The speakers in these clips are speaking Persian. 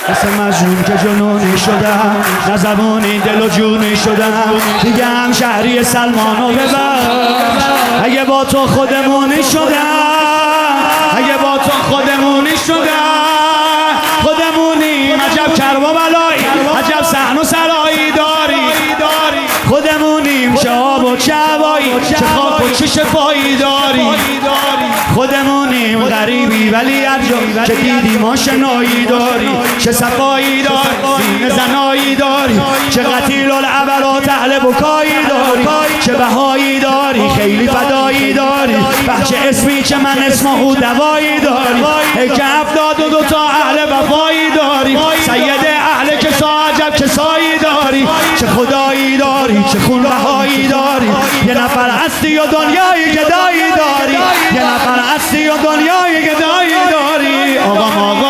مثل مجنون که جنونی شدم، نه زبونی دل و جونی شدم. دیگه هم شهری سلمانو ببر، اگه با تو خودمونی شدم، اگه با تو خودمونی شدم. خودمونیم، عجب کرب و بلایی، عجب صحن و سرایی داری. خودمونیم، چه آب و چه هوایی، چه خاک و چه شفایی داری. خودمونیم، غریبی ولی هر جا که دیدیم آشنایی داری. چه صفایی داری، سینه زنایی داری، چه قتیل العبرات اهل بکایی داری. چه بهایی داری، خیلی فدایی داری. بچه اسمی که من اسم او دوایی داری. ای که 72 تا اهل وفایی داری. سید اهل کسا، عجب کسایی داری. چه خدایی داری، چه خون بهایی داری. یه نفر هستی و دنیای گدایی داری. یه نفر هستی و دنیای گدایی داری. آقام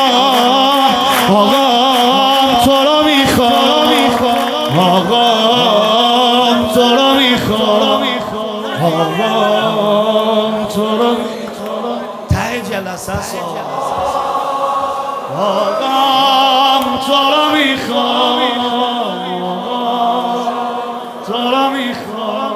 تو رو میخوام، آقام تو رو میخوام، آقام تو رو ته جلسه آقام تو رو میخوام، تو رو میخوام،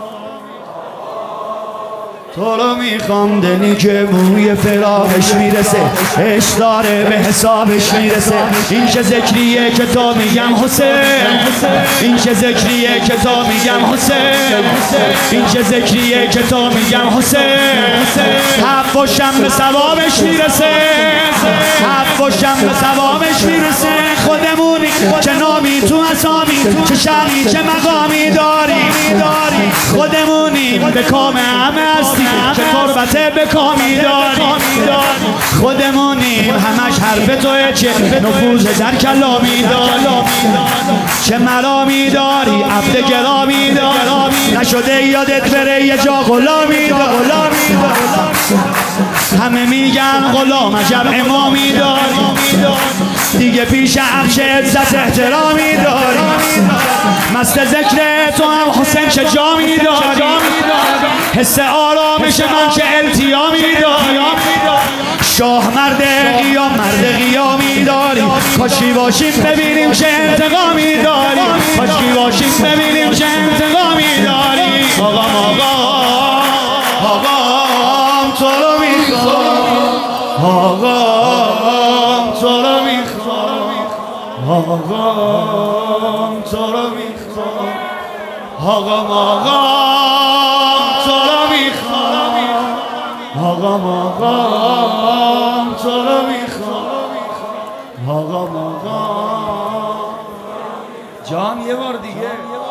تو رو میخوام. دلی که موی فراقش میرسه، عشق داره به حسابش میرسه. این چه ذکریه که تو میگم حسین، این چه ذکریه که تو میگم حسین، این چه ذکریه که تو میگم حسین. هفت و شنبه ثوابش میرسه، هفت و شنبه ثوابش میرسه. خودمونی، چه نامی تو اسامی، چه شرمی چه مقامی داری. خودمونیم، به کام همه هستی، چه تربته به کامی داری. خودمونیم، همش حرف توی، چه نفوذ در کلامی داری. چه مرامی داری، عبد گرامی داری. نشده یادت بره یه جا غلامی داری. همه میگن غلام، عجب امامی داری. دیگه پیش عرش عزت احترامی داری. مست ذکر تو هم حسین چه جامی داری. حس آرامش من چه التیامی داری. شاه مرد قیام، مرد قیامی داری. کاشکی باشیم ببینیم چه انتقامی داری. کاشکی باشیم ببینیم چه انتقامی داری. آقام تو رو میخوام، آقام تو رو میخوام، آقام تو رو میخوام، آقام تو رو میخوام، آقام تو رو میخوام، آقام جان یه بار دیگه.